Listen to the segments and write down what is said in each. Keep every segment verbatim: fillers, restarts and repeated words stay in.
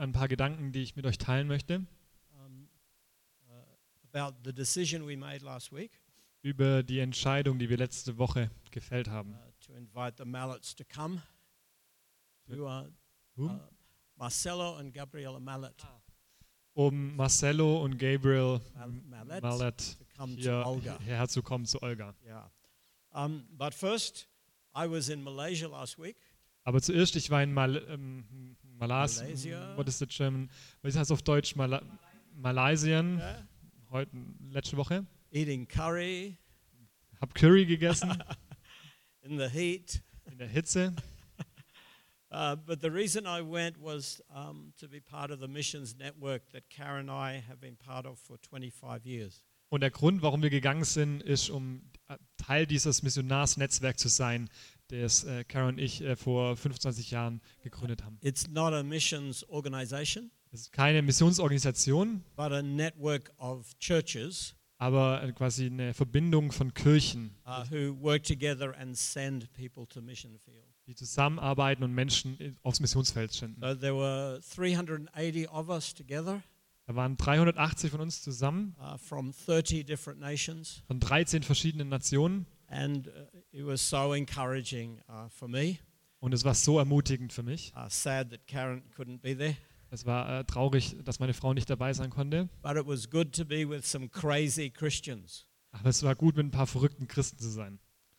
ein paar Gedanken, die ich mit euch teilen möchte. Um, uh, about the decision we made last week Über die Entscheidung, die wir letzte Woche gefällt haben. uh, to invite the Mallets to come. To, uh, Who? uh, Marcelo and Gabriela Mallet Um Marcelo und Gabriel Mal- Mallet Mallet to come to hier, Olga. herzukommen zu Olga. Yeah. Um, but first, I was in Malaysia last week. Aber zuerst, ich war in Mal, ähm, Malas, Malaysia. what is the German, was heißt auf Deutsch, Mala Malaysien, Yeah. heute, letzte Woche. Eating curry Hab Curry gegessen in the heat. in der Hitze. Uh, but the reason I went was um, to be part of the missions network that Karen and I have been part of for twenty-five years. Und der Grund, warum wir gegangen sind, ist, um Teil dieses Missionarsnetzwerks zu sein, das äh, Karen und ich äh, vor fünfundzwanzig Jahren gegründet haben. It's not a missions organization, Es ist keine Missionsorganisation, but a network of churches aber äh, quasi eine Verbindung von Kirchen, uh, who work together and send people to mission field. die zusammenarbeiten und Menschen aufs Missionsfeld senden. So there were three hundred eighty of us together Da waren dreihundertachtzig von uns zusammen, uh, from thirty different nations, von dreizehn verschiedenen Nationen. and uh, it was so encouraging uh, for me. Und es war so ermutigend für mich. Uh, sad that Karen couldn't be there, Es war äh, traurig, dass meine Frau nicht dabei sein konnte. but it was good to be with some crazy Christians. Aber es war gut, mit ein paar verrückten Christen zu sein.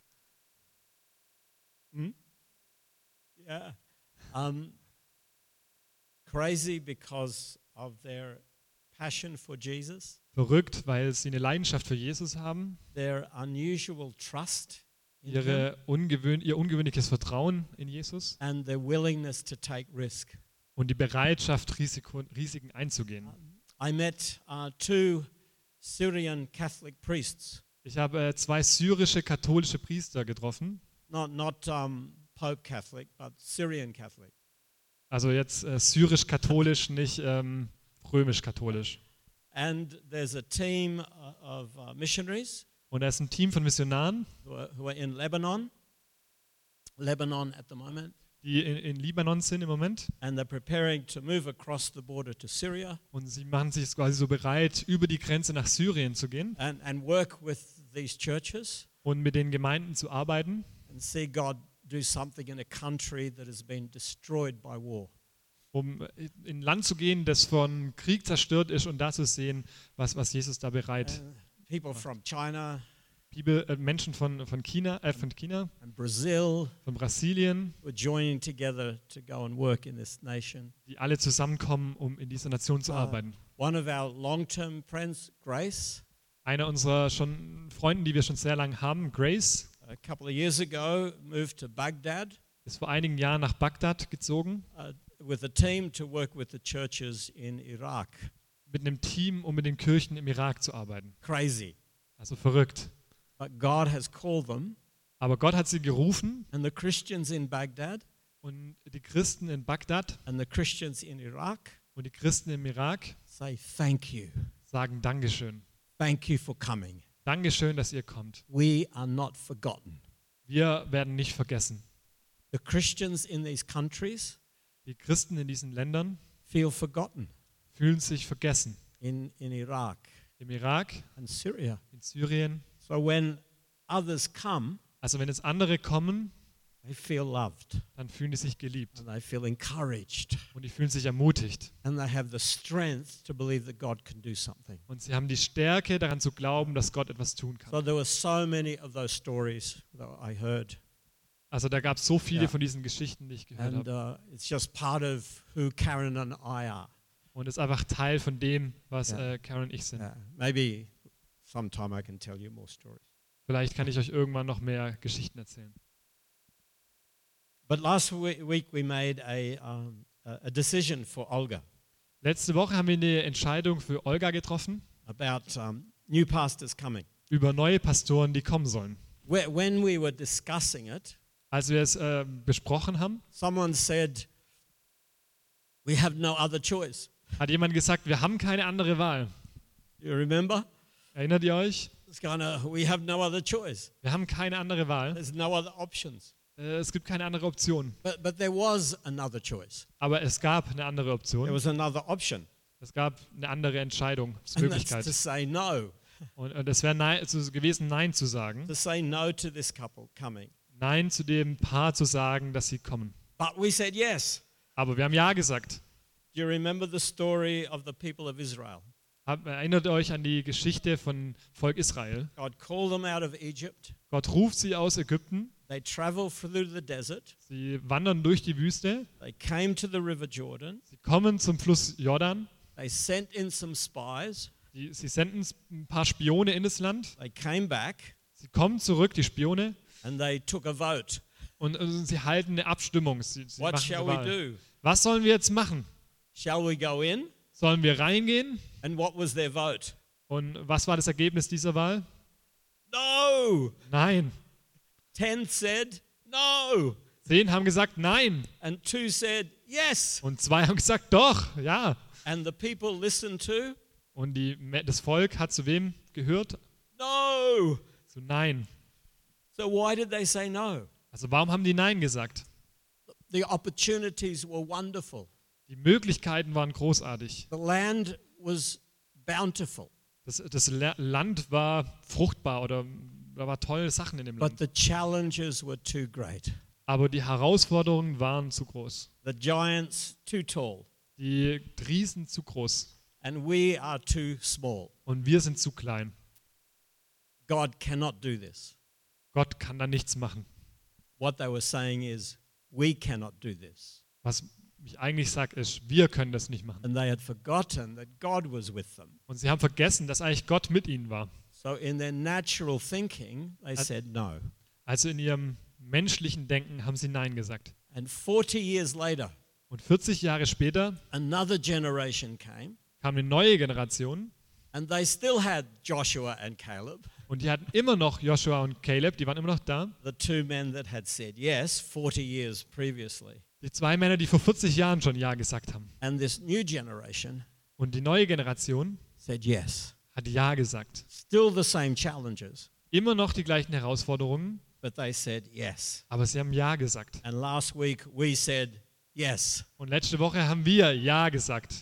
Hmm? Yeah. Um, crazy because of their passion for Jesus, Verrückt, weil sie eine Leidenschaft für Jesus haben, their unusual trust in him, ihre ungewöhn ihr ungewöhnliches Vertrauen in Jesus and their willingness to take risk. und die Bereitschaft, Risiko, Risiken einzugehen. I met uh, two Syrian Catholic priests, Ich habe äh, zwei syrische katholische Priester getroffen, not not um, Pope Catholic, but Syrian Catholic. also jetzt äh, syrisch-katholisch, nicht ähm, römisch-katholisch. And there's a team uh, of uh, missionaries Und da ist ein Team von Missionaren, who are, who are in Lebanon, Lebanon at the moment, die in, in Libanon sind im Moment. and they're preparing to move across the border to Syria Und sie machen sich quasi so bereit, über die Grenze nach Syrien zu gehen and, and work with these churches und mit den Gemeinden zu arbeiten and see God do something in a country that has been destroyed by war. um in ein Land zu gehen, das von Krieg zerstört ist und da zu sehen, was, was Jesus da bereit. And people from China Bibel, äh, Menschen von, von, China, äh, von China, and Brazil von Brasilien, were joining together to go and work in this nation. die alle zusammenkommen, um in dieser Nation zu Ah. arbeiten. One of our long-term friends, Grace, Einer unserer schon Freunden, die wir schon sehr lange haben, Grace, a couple of years ago moved to Baghdad ist vor einigen Jahren nach Bagdad gezogen uh, with a team to work with the churches in Iraq. mit einem Team, um mit den Kirchen im Irak zu arbeiten. Crazy. Also verrückt. But God has called them, Aber Gott hat sie gerufen and the Christians in Baghdad und die Christen in Bagdad and the Christians in Iraq und die Christen im Irak say thank you. sagen Dankeschön. Thank you for coming. Dankeschön, dass ihr kommt. We are not forgotten. Wir werden nicht vergessen. The Christians in these countries Die Christen in diesen Ländern feel forgotten fühlen sich vergessen. in, in Iraq Im Irak, and Syria. in Syrien. So when others come, Also wenn jetzt andere kommen, they feel loved dann fühlen die sich geliebt and they feel encouraged und die fühlen sich ermutigt. and they have the strength to believe that God can do something. Und sie haben die Stärke, daran zu glauben, dass Gott etwas tun kann. So there were so many of those stories that I heard, Also da gab es so viele Ja. von diesen Geschichten, die ich gehört and habe. uh, it's just part of who Karen and I are. Und es ist einfach Teil von dem, was Ja. äh, Karen und ich sind. Uh, maybe sometime I can tell you more stories. Vielleicht kann ich euch irgendwann noch mehr Geschichten erzählen. But last we- week we made a, um, a a decision for Olga Letzte Woche haben wir eine Entscheidung für Olga getroffen about um, new pastors coming. über neue Pastoren, die kommen sollen. Whe- When we were discussing it, Als wir es äh, besprochen haben, someone said, we have no other choice. hat jemand gesagt, wir haben keine andere Wahl. You remember? Erinnert ihr euch? It's kind of, we have no other choice. Wir haben keine andere Wahl. There's no other options. Äh, es gibt keine andere Option. But, but there was another choice. Aber es gab eine andere There Option. was another option. Es gab eine andere Entscheidung, And that's Möglichkeit. to say no. Und, und es wäre nein, es ist gewesen, Nein zu sagen. To say no to this couple coming. Nein zu dem Paar zu sagen, dass sie kommen. But we said yes. Aber wir haben Ja gesagt. Do you remember the story of the people of Israel? Hab, erinnert euch an die Geschichte von Volk Israel. God called them out of Egypt. Gott ruft sie aus Ägypten. They travel through the desert. Sie wandern durch die Wüste. They came to the river Jordan. Sie kommen zum Fluss Jordan. They sent in some spies. Die, sie senden ein paar Spione in das Land. They came back Sie kommen zurück, die Spione, and they took a vote. und, und sie halten eine Abstimmung. Sie, sie What machen shall eine we Wahl. do? Was sollen wir jetzt machen? Shall we go in? Sollen wir reingehen? And what was their vote? Und was war das Ergebnis dieser Wahl? No! Nein. Ten said no. Zehn haben gesagt Nein. And two said yes. Und zwei haben gesagt Doch, ja. And the people listened to Und die, das Volk hat zu wem gehört? no. Zu Nein. So why did they say no? Also warum haben die Nein gesagt? The opportunities were wonderful. Die Möglichkeiten waren großartig. The land was bountiful. Das, das La- Land war fruchtbar oder da waren tolle Sachen in dem But Land. the challenges were too great. Aber die Herausforderungen waren zu groß. The giants too tall. Die Riesen zu groß. And we are too small. Und wir sind zu klein. God cannot do this. Gott kann da nichts machen. What they were saying is, we cannot do this. Was ich eigentlich sage, ist, wir können das nicht machen. And they had forgotten that God was with them. Und sie haben vergessen, dass eigentlich Gott mit ihnen war. So in their natural thinking, they Al- said no. Also in ihrem menschlichen Denken haben sie Nein gesagt. And forty years later, Und vierzig Jahre später another generation came, kam eine neue Generation and they still had Joshua and Caleb, und die hatten immer noch Joshua und Caleb, die waren immer noch da. the two men that had said yes forty years previously. Die zwei Männer, die vor vierzig Jahren schon Ja gesagt haben. And this new generation Und die neue Generation said yes. hat Ja gesagt. Still the same challenges, Immer noch die gleichen Herausforderungen, but they said yes. aber sie haben Ja gesagt. And last week we said yes. Und letzte Woche haben wir Ja gesagt.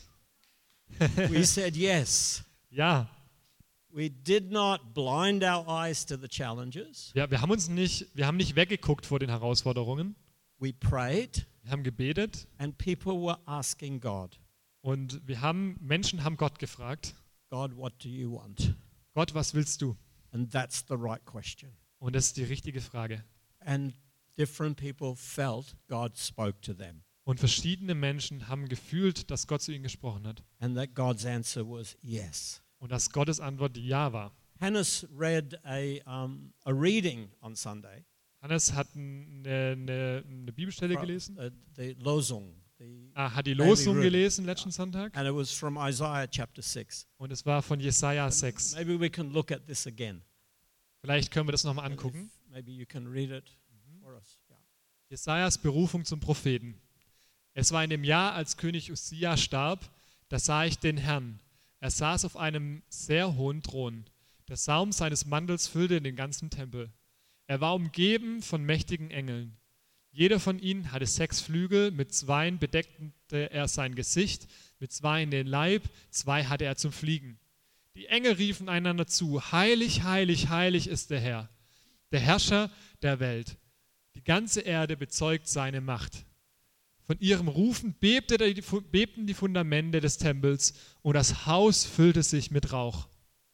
We said yes. Ja, We did not blind our eyes to the challenges. ja, wir haben uns nicht, wir haben nicht weggeguckt vor den Herausforderungen. We prayed, Wir haben gebetet and people were asking God, und wir haben, Menschen haben Gott gefragt, God, what do you want? Gott, was willst du? And that's the right question. Und das ist die richtige Frage. And different people felt God spoke to them, Und verschiedene Menschen haben gefühlt, dass Gott zu ihnen gesprochen hat. and that God's answer was yes. Und dass Gottes Antwort Ja war. Hannes read a, um, a reading on Sunday, Hannes hat eine, eine, eine Bibelstelle from, gelesen, uh, the Losung, the, ah, hat die Daily Losung Read. gelesen letzten Sonntag and it was from Isaiah chapter six. und es war von Jesaja sechs. Maybe we can look at this again. Vielleicht können wir das nochmal And if angucken. maybe you can read it for us. Yeah. Jesajas Berufung zum Propheten. Es war in dem Jahr, als König Usia starb, da sah ich den Herrn. Er saß auf einem sehr hohen Thron. Der Saum seines Mantels füllte den ganzen Tempel. Er war umgeben von mächtigen Engeln. Jeder von ihnen hatte sechs Flügel, mit zweien bedeckte er sein Gesicht, mit zweien den Leib, zwei hatte er zum Fliegen. Die Engel riefen einander zu, heilig, heilig, heilig ist der Herr, der Herrscher der Welt. Die ganze Erde bezeugt seine Macht. Von ihrem Rufen bebte die, bebten die Fundamente des Tempels und das Haus füllte sich mit Rauch.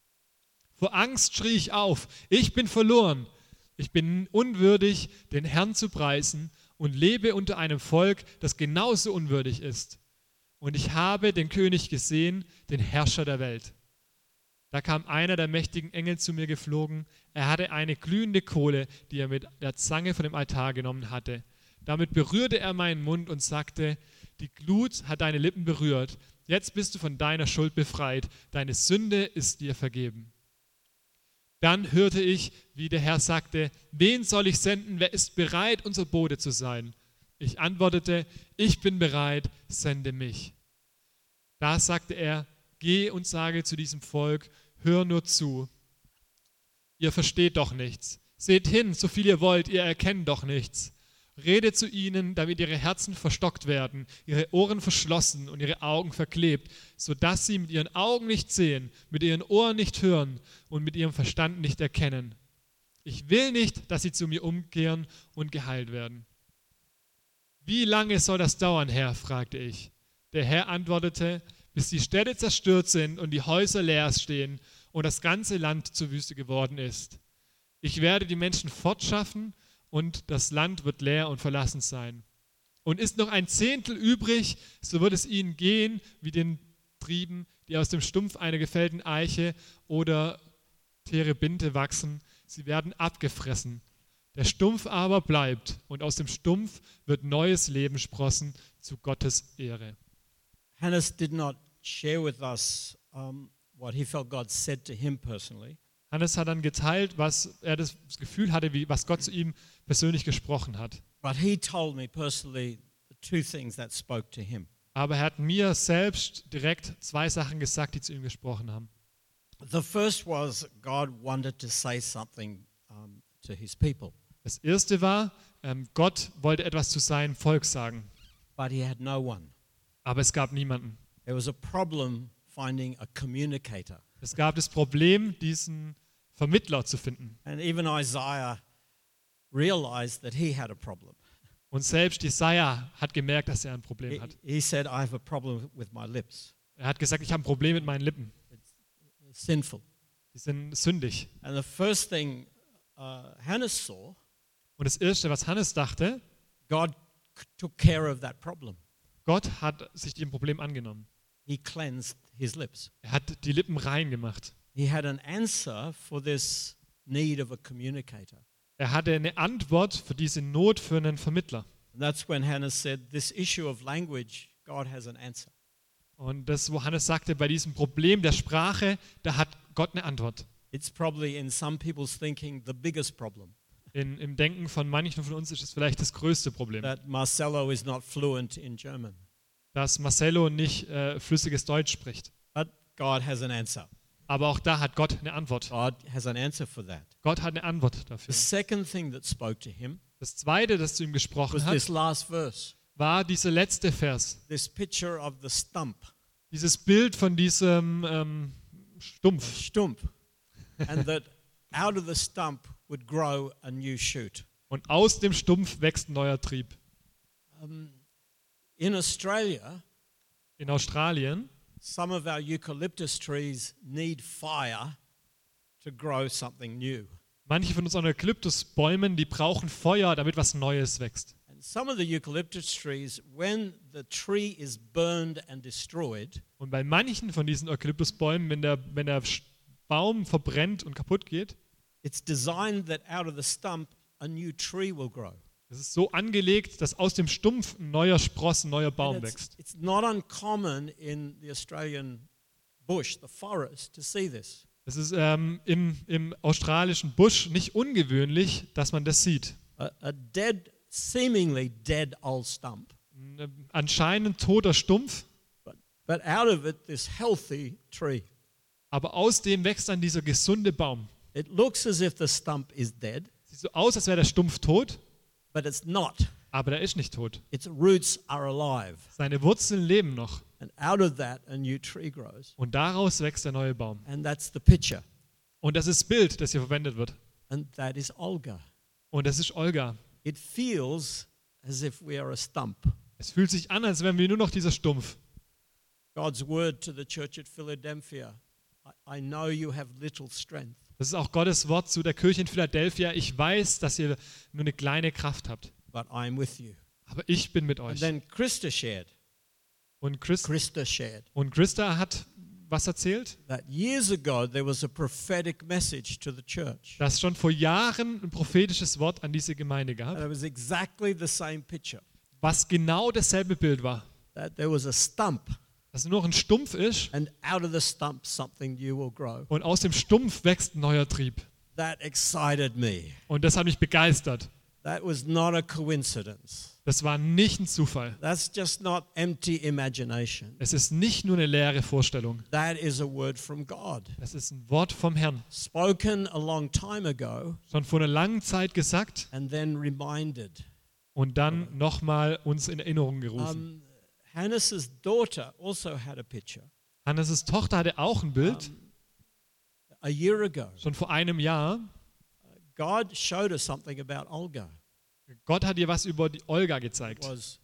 Vor Angst schrie ich auf, ich bin verloren. Ich bin unwürdig, den Herrn zu preisen und lebe unter einem Volk, das genauso unwürdig ist. Und ich habe den König gesehen, den Herrscher der Welt. Da kam einer der mächtigen Engel zu mir geflogen. Er hatte eine glühende Kohle, die er mit der Zange von dem Altar genommen hatte. Damit berührte er meinen Mund und sagte, die Glut hat deine Lippen berührt. Jetzt bist du von deiner Schuld befreit. Deine Sünde ist dir vergeben. Dann hörte ich, wie der Herr sagte, wen soll ich senden? Wer ist bereit, unser Bote zu sein? Ich antwortete, ich bin bereit, sende mich. Da sagte er, geh und sage zu diesem Volk, hör nur zu. Ihr versteht doch nichts. Seht hin, so viel ihr wollt, ihr erkennt doch nichts. Rede zu ihnen, damit ihre Herzen verstockt werden, ihre Ohren verschlossen und ihre Augen verklebt, sodass sie mit ihren Augen nicht sehen, mit ihren Ohren nicht hören und mit ihrem Verstand nicht erkennen. Ich will nicht, dass sie zu mir umkehren und geheilt werden. Wie lange soll das dauern, Herr? Fragte ich. Der Herr antwortete, bis die Städte zerstört sind und die Häuser leer stehen und das ganze Land zur Wüste geworden ist. Ich werde die Menschen fortschaffen und das Land wird leer und verlassen sein. Und ist noch ein Zehntel übrig, so wird es ihnen gehen wie den Trieben, die aus dem Stumpf einer gefällten Eiche oder Terebinte wachsen. Sie werden abgefressen. Der Stumpf aber bleibt und aus dem Stumpf wird neues Leben sprossen zu Gottes Ehre. Hannes did not share with us um, what he felt God said to him personally. Hannes hat dann geteilt, was er das Gefühl hatte, wie, was Gott zu ihm persönlich gesprochen hat. But he told me personally the two things that spoke to him. Aber er hat mir selbst direkt zwei Sachen gesagt, die zu ihm gesprochen haben. The first was God wanted to say something um, to his people. Das erste war, ähm, Gott wollte etwas zu seinem Volk sagen, But he had no one. aber es gab niemanden. There was a problem finding a communicator. Es gab das Problem, diesen Vermittler zu finden. And even Isaiah realized that he had a problem. Und selbst Jesaja hat gemerkt, dass er ein Problem He, hat. he said, I have a problem with my lips. Er hat gesagt, ich habe ein Problem mit meinen Lippen. It's sinful. Die sind sündig. And the first thing uh, Hannah saw, Und das Erste, was Hannes dachte, God c- took care of that problem. Gott hat sich dem Problem angenommen. He cleansed his lips. Er hat die Lippen rein gemacht. He had an answer for this need of a communicator. Er hatte eine Antwort für diese Not für einen Vermittler. And that's when Hannah said, this issue of language, God has an answer. Und das, wo Hannes sagte, bei diesem Problem der Sprache, da hat Gott eine Antwort. It's probably in some people's thinking the biggest problem. In, Im Denken von manchen von uns ist es vielleicht das größte Problem, That Marcelo is not fluent in German. dass Marcelo nicht äh, flüssiges Deutsch spricht. But God has an answer. Aber auch da hat Gott eine Antwort. God has an answer for that. Gott hat eine Antwort The dafür. second thing that spoke to him Das Zweite, das zu ihm gesprochen was hat, this last verse. war dieser letzte Vers. This picture of the stump, Dieses Bild von diesem ähm, Stumpf. stump, and that out of the stump would grow a new shoot. Und aus dem Stumpf wächst ein neuer Trieb. Um, in Australia, In Australien, some of our eucalyptus trees need fire to grow something new. manche von unseren Eukalyptusbäumen, die brauchen Feuer, damit was Neues wächst. And some of the eucalyptus trees, when the tree is burned and destroyed, Und bei manchen von diesen Eukalyptusbäumen, wenn der, wenn der Baum verbrennt und kaputt geht, it's designed that out of the stump a new tree will grow. es ist so angelegt, dass aus dem Stumpf ein neuer Spross, ein neuer Baum And it's, wächst. it's not uncommon in the Australian bush, the forest, to see this. Es ist ähm, im, im australischen Busch nicht ungewöhnlich, dass man das sieht. A, a dead, seemingly dead old stump, Ein äh, anscheinend toter Stumpf, but, but out of it this healthy tree. aber aus dem wächst dann dieser gesunde Baum. It looks as if the stump is dead, Sieht so aus, als wäre der Stumpf tot, but it's not. aber der ist nicht tot. Its roots are alive. Seine Wurzeln leben noch And out of that, a new tree grows. und daraus wächst der neue Baum. And that's the picture. Und das ist das Bild, das hier verwendet wird. And that is Olga. Und das ist Olga. It feels as if we are a stump. Es fühlt sich an, als wären wir nur noch dieser Stumpf. God's word to the church at Philadelphia. I, I know you have little strength, Das ist auch Gottes Wort zu der Kirche in Philadelphia. Ich weiß, dass ihr nur eine kleine Kraft habt, but I am with you. aber ich bin mit And euch. then Krista shared. Und, Chris, Krista shared und Christa hat was erzählt, that years ago there was a prophetic message to the church. dass es schon vor Jahren ein prophetisches Wort an diese Gemeinde And gab, it was exactly the same picture. was genau dasselbe Bild war. That there was a stump, Dass nur noch ein Stumpf ist and out of the stump something new will grow. und aus dem Stumpf wächst ein neuer Trieb. That excited me. Und das hat mich begeistert. That was not a coincidence. Das war nicht ein Zufall. That's just not empty imagination. Es ist nicht nur eine leere Vorstellung. That is a word from God, Das ist ein Wort vom Herrn. spoken a long time ago Schon vor einer langen Zeit gesagt and then reminded. und dann nochmal uns in Erinnerung gerufen. Um, Hannah's daughter also had a picture. Hannes' Tochter hatte auch ein Bild, Um, a year ago, schon vor einem Jahr. God showed us something about Olga. Gott hat ihr was über die Olga It gezeigt. was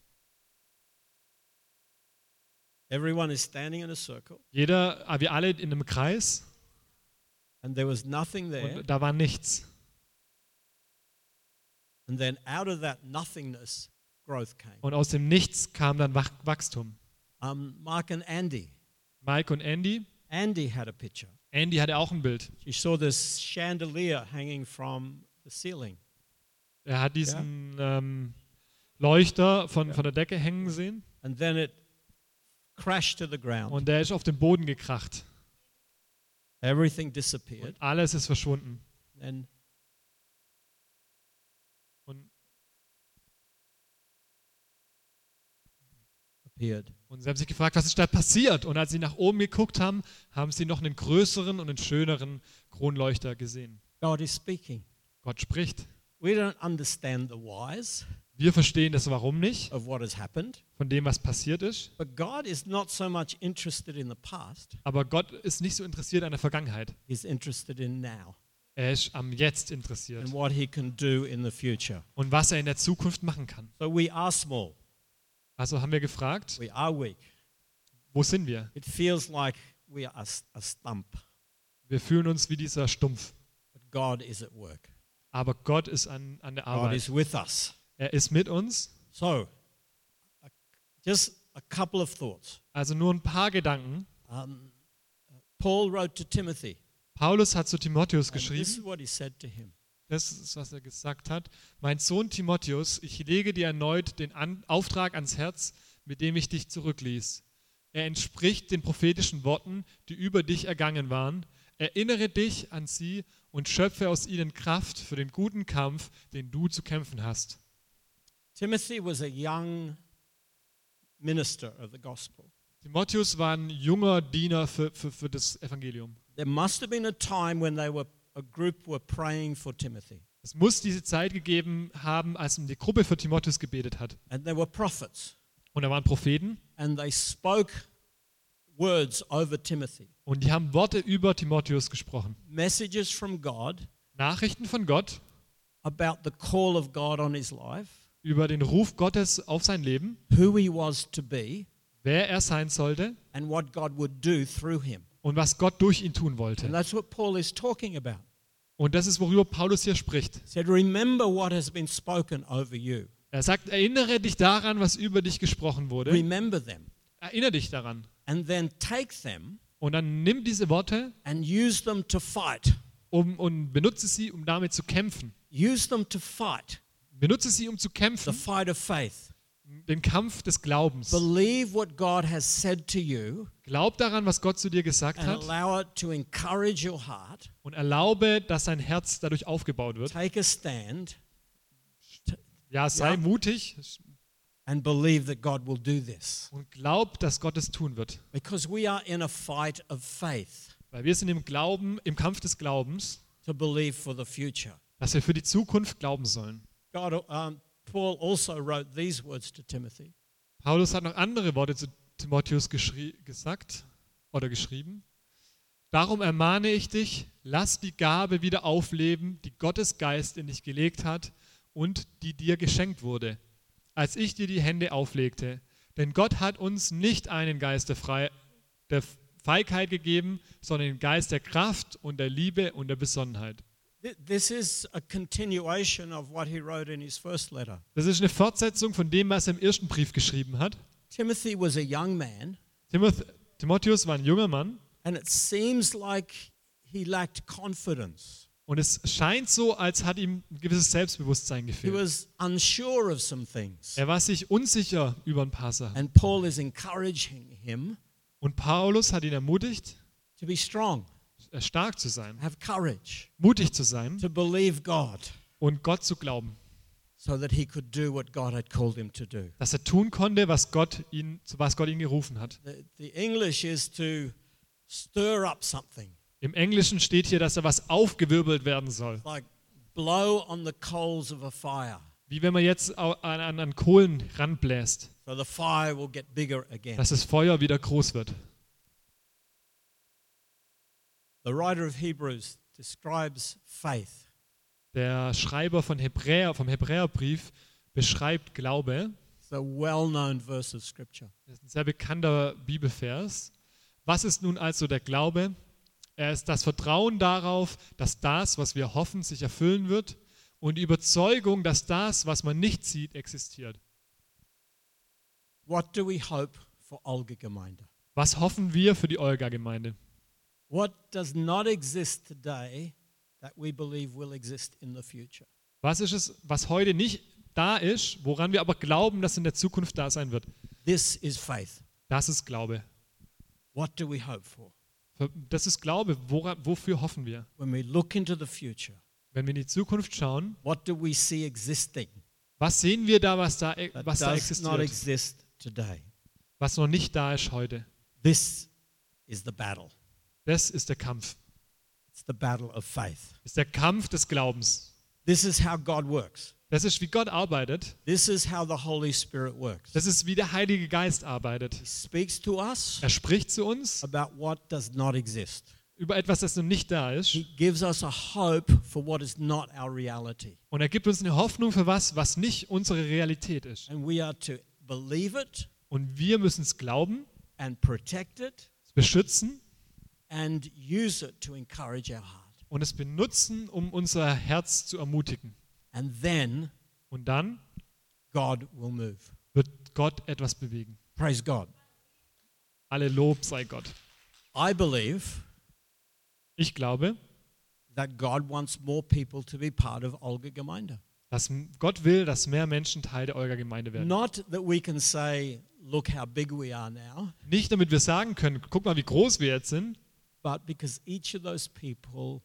everyone is standing in a circle, Jeder, wir alle in einem Kreis and there was nothing there. und da war nichts. And then out of that nothingness, growth came. Und aus dem Nichts kam dann Wach- Wachstum. Um, Mark and Andy. Mike und Andy. Andy had a picture. Andy hatte auch ein Bild. She saw this chandelier hanging from the ceiling. Er hat diesen ähm, Leuchter von, von der Decke hängen sehen And then it crashed to the ground. und der ist auf den Boden gekracht. Everything disappeared. Und alles ist verschwunden. And Und, appeared. und sie haben sich gefragt, was ist da passiert? Und als sie nach oben geguckt haben, haben sie noch einen größeren und einen schöneren Kronleuchter gesehen. God is speaking. Gott spricht. We don't understand the whys Wir verstehen das Warum nicht, of what has happened, von dem, was passiert ist. but God is not so much interested in the past, Aber Gott ist nicht so interessiert an der Vergangenheit. He's interested in now Er ist am Jetzt interessiert and what He can do in the future. und was er in der Zukunft machen kann. So we are small, Also haben wir gefragt, we are weak. wo sind wir? It feels like we are a, s- a stump, Wir fühlen uns wie dieser Stumpf. but God is at work. Aber Gott ist an, an der God Arbeit. is with us. Er ist mit uns. So, a- just a couple of thoughts. Also nur ein paar Gedanken. Um, Paul wrote to Timothy. Paulus hat zu Timotheus And this is geschrieben, what he said to him. das ist, was er gesagt hat. Mein Sohn Timotheus, ich lege dir erneut den An- Auftrag ans Herz, mit dem ich dich zurückließ. Er entspricht den prophetischen Worten, die über dich ergangen waren. Erinnere dich an sie und schöpfe aus ihnen Kraft für den guten Kampf, den du zu kämpfen hast. Timothy was a young minister of the gospel. Timotheus war ein junger Diener für, für, für das Evangelium. There must have been a time when they were a group were praying for Timothy, Es muss diese Zeit gegeben haben, als die Gruppe für Timotheus gebetet hat. and there were prophets, Und da waren Propheten and they spoke words over Timothy, und die haben Worte über Timotheus gesprochen. messages from God Nachrichten von Gott about the call of God on his life, über den Ruf Gottes auf sein Leben, who he was to be, wer er sein sollte and what God would do through him. und was Gott durch ihn tun And wollte. that's what Paul is talking about. Und das ist, worüber Paulus hier spricht. He said, remember what has been spoken over you. Er sagt, erinnere dich daran, was über dich gesprochen wurde. Remember them. Erinnere dich daran. And then take them Und dann nimm diese Worte and use them to fight. um, und benutze sie, um damit zu kämpfen. Use them to fight Benutze sie, um zu the kämpfen, fight of faith. den Kampf des Glaubens. Believe what God has said to you Glaub daran, was Gott zu dir gesagt and hat allow it to encourage your heart. und erlaube, dass dein Herz dadurch aufgebaut wird. Take a stand Ja, sei Ja. mutig and believe that God will do this. und glaub, dass Gott es tun wird. Because we are in a fight of faith Weil wir sind im Glauben, im Kampf des Glaubens, to believe for the future. dass wir für die Zukunft glauben sollen. God, um, Paul also wrote these words to Timothy. Paulus hat noch andere Worte zu Timotheus geschrie- gesagt oder geschrieben. Darum ermahne ich dich, lass die Gabe wieder aufleben, die Gottes Geist in dich gelegt hat und die dir geschenkt wurde, als ich dir die Hände auflegte. Denn Gott hat uns nicht einen Geist der, Frei der Feigheit gegeben, sondern den Geist der Kraft und der Liebe und der Besonnenheit. Th- This is a continuation of what he wrote in his first letter. Das ist eine Fortsetzung von dem, was er im ersten Brief geschrieben hat. Timothy was a young man, Timoth Timotheus war ein junger Mann and it seems like he lacked confidence. und es scheint so, als hat ihm ein gewisses Selbstbewusstsein He gefehlt. was unsure of some things. Er war sich unsicher über ein paar Sachen. And Paul is encouraging him Und Paulus hat ihn ermutigt, to be strong, stark zu sein, have courage, mutig zu sein to believe God und Gott zu glauben, so that he could do what God had called him to do. dass er tun konnte, was Gott ihn, zu was Gott ihn gerufen hat. The, the English is to stir up something, Im Englischen steht hier, dass er was aufgewirbelt werden soll. like blow on the coals of a fire. Wie wenn man jetzt au- an, an, an Kohlen ranbläst, so the fire will get bigger again. dass das Feuer wieder groß wird. The writer of Hebrews describes faith. Der Schreiber von Hebräer, vom Hebräerbrief beschreibt Glaube. It's a well-known verse of Scripture. Das ist ein sehr bekannter Bibelvers. Was ist nun also der Glaube? Er ist das Vertrauen darauf, dass das, was wir hoffen, sich erfüllen wird und die Überzeugung, dass das, was man nicht sieht, existiert. What do we hope for Olga Gemeinde? Was hoffen wir für die Olga-Gemeinde? What does not exist today that we believe will exist in the future? Was ist es, was heute nicht da ist, woran wir aber glauben, dass in der Zukunft da sein wird? This is faith. Das ist Glaube. What do we hope for? Das ist Glaube. Wora, wofür hoffen wir? When we look into the future, Wenn wir in die Zukunft schauen, what do we see existing was sehen wir da, was da, that was da does not existiert, exist today? was noch nicht da ist heute? This is the battle. Das ist der Kampf. It's the battle of faith. Das ist der Kampf des Glaubens. This is how God works. Das ist, wie Gott arbeitet. This is how the Holy Spirit works. Das ist, wie der Heilige Geist arbeitet. He speaks to us Er spricht zu uns about what does not exist. über etwas, das noch nicht da ist. He gives us a hope for what is not our reality. Und er gibt uns eine Hoffnung für was, was nicht unsere Realität ist. And we are to believe it Und wir müssen es glauben, and protect it es beschützen and use it to encourage our heart. und es benutzen, um unser Herz zu ermutigen. And then Und dann God will move. wird Gott etwas bewegen. Praise God. Alle Lob sei Gott. I believe Ich glaube, that God wants more people to be part of Olga Gemeinde. dass Gott will, dass mehr Menschen Teil der Olga-Gemeinde werden. Not that we can say, look how big we are now, Nicht damit wir sagen können, guck mal, wie groß wir jetzt sind, but because each of those people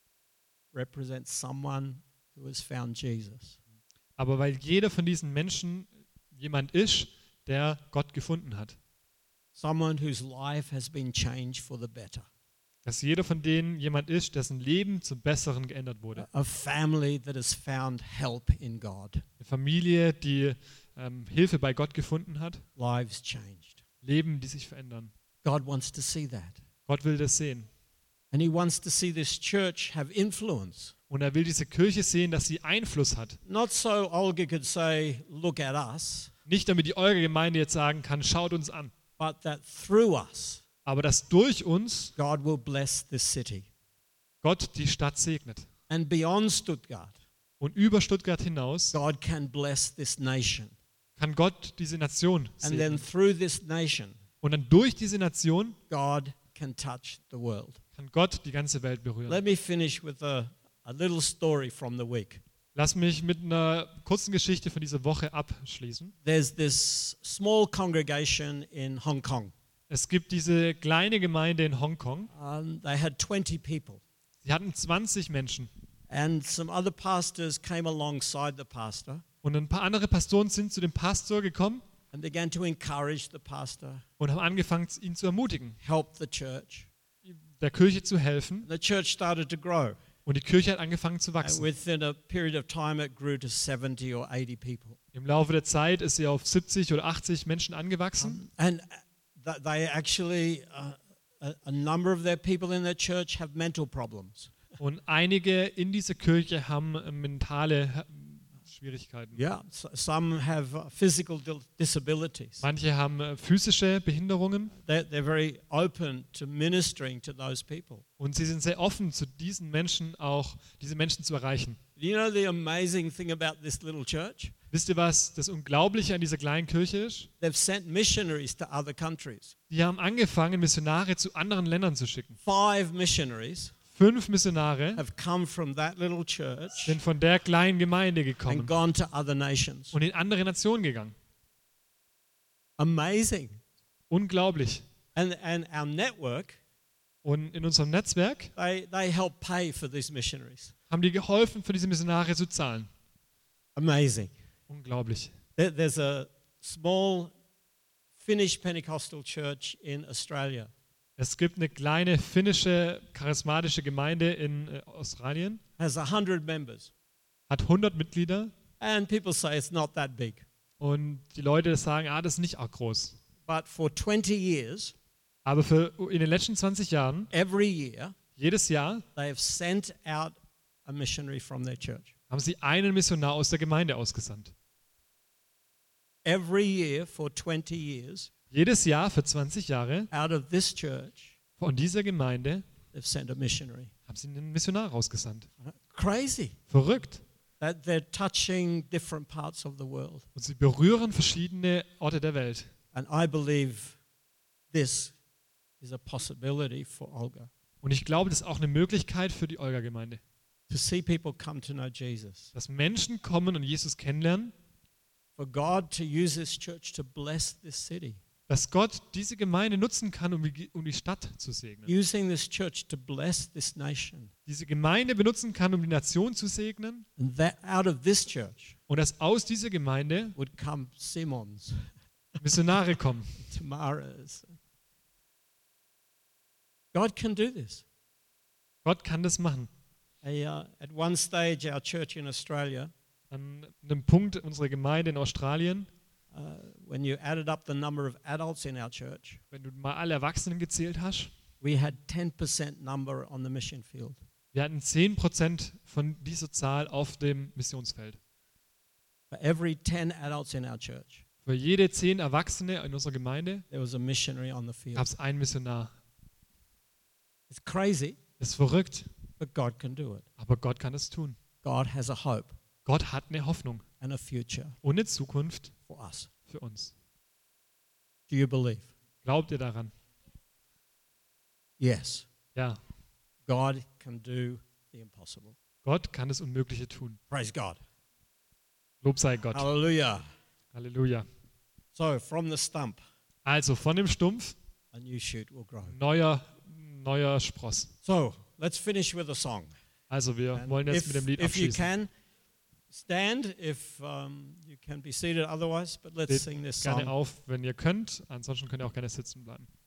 represents someone who has found Jesus. aber weil jeder von diesen Menschen jemand ist, der Gott gefunden hat. Someone whose life has been changed for the better. Dass jeder von denen jemand ist, dessen Leben zum Besseren geändert wurde. A family that has found help in God. Eine Familie, die ähm, Hilfe bei Gott gefunden hat. Lives changed. Leben, die sich verändern. God wants to see that. Gott will das sehen. And he wants to see this church have influence. Und er will diese Kirche sehen, dass sie Einfluss hat. Not so Olga could say, look at us, Nicht damit die Olga-Gemeinde jetzt sagen kann, schaut uns an. but that through us, Aber dass durch uns God will bless this city. Gott die Stadt segnet. And beyond Stuttgart, Und über Stuttgart hinaus God can bless this nation. kann Gott diese Nation And then segnen. through this nation, Und dann durch diese Nation God can touch the world. kann Gott die ganze Welt berühren. Let me finish with a, a little story from the week. Lass mich mit einer kurzen Geschichte von dieser Woche abschließen. There's this small congregation in Hong Kong. Es gibt diese kleine Gemeinde in Hongkong. Um, they had twenty people. Sie hatten zwanzig Menschen. And some other pastors came alongside the pastor Und ein paar andere Pastoren sind zu dem Pastor gekommen and began to encourage the pastor, und haben angefangen, ihn zu ermutigen, help the church. der Kirche zu helfen. The church started to grow. Und die Kirche hat angefangen zu And wachsen. within a period of time, it grew to seventy or eighty people. Im Laufe der Zeit ist sie auf siebzig oder achtzig Menschen angewachsen. Um, and th- they actually, uh, a, a number of their people in their church have mental problems. Und einige in dieser Kirche haben äh, mentale äh, Schwierigkeiten. Yeah, so, some have uh, physical dil- disabilities. Manche haben äh, physische Behinderungen They're, they're very open to ministering to those people. und sie sind sehr offen, zu diesen Menschen auch, diese Menschen zu erreichen. You know the amazing thing about this little church? Wisst ihr, was das Unglaubliche an dieser kleinen Kirche ist? They've sent missionaries to other countries. Die haben angefangen, Missionare zu anderen Ländern zu schicken. Five missionaries Fünf Missionare have come from that little church sind von der kleinen Gemeinde and gekommen gone to other nations. und in andere Nationen gegangen. Amazing. Unglaublich. And, and our network, Und in unserem Netzwerk they, they help pay for these missionaries. haben die geholfen, für diese Missionare zu zahlen. Amazing. Unglaublich. There, there's a small Finnish Pentecostal church in Australia. Es gibt eine kleine finnische charismatische Gemeinde in äh, Australien, Has a hundred members. hat hundert Mitglieder And people say it's not that big. Und die Leute sagen, ah, das ist nicht auch groß. But for twenty years, Aber für, in den letzten zwanzig Jahren, every year, jedes Jahr, they have sent out a missionary from their church. haben sie einen Missionar aus der Gemeinde ausgesandt. Every year for twenty years, Jedes Jahr für zwanzig Jahre out of this church, von dieser Gemeinde they've sent a missionary. haben sie einen Missionar rausgesandt. Crazy Verrückt. that they're touching different parts of the world. Und sie berühren verschiedene Orte der Welt. And I believe this is a possibility for Olga. Und ich glaube, das ist auch eine Möglichkeit für die Olga-Gemeinde. To see people come to know Jesus. Dass Menschen kommen und Jesus kennenlernen, For God to use this church to bless this city. dass Gott diese Gemeinde nutzen kann, um die, um die Stadt zu segnen. Using this church to bless this nation. Diese Gemeinde benutzen kann, um die Nation zu segnen. And that out of this church Und dass aus dieser Gemeinde would come Simons, Missionare kommen. Tamaras. God can do this. Gott kann das machen. A, uh, at one stage, our church in Australia, An einem Punkt unserer Gemeinde in Australien, uh, when you added up the number of adults in our church, wenn du mal alle Erwachsenen gezählt hast, we had ten percent number on the mission field. wir hatten zehn Prozent von dieser Zahl auf dem Missionsfeld. For every ten adults in our church, Für jede zehn Erwachsene in unserer Gemeinde there was a missionary on the gab field. es einen Missionar. It's crazy, Das ist verrückt, but God can do it. aber Gott kann es tun. God has a hope Gott hat eine Hoffnung and a future und eine Zukunft for us. für uns. Do you believe? Glaubt ihr daran? Yes. Ja, God can do the impossible. Gott kann das Unmögliche tun. Praise God. Lob sei Gott. Hallelujah. Halleluja. So, from the stump, Also von dem Stumpf, a new shoot will grow. neuer, neuer Spross. So, let's finish with a song. Also wir And wollen jetzt if, mit dem Lied if you abschließen. can, stand. If um, you can be seated otherwise, but let's Steht sing this gerne song. auf, wenn ihr könnt. Ansonsten könnt ihr auch gerne sitzen bleiben.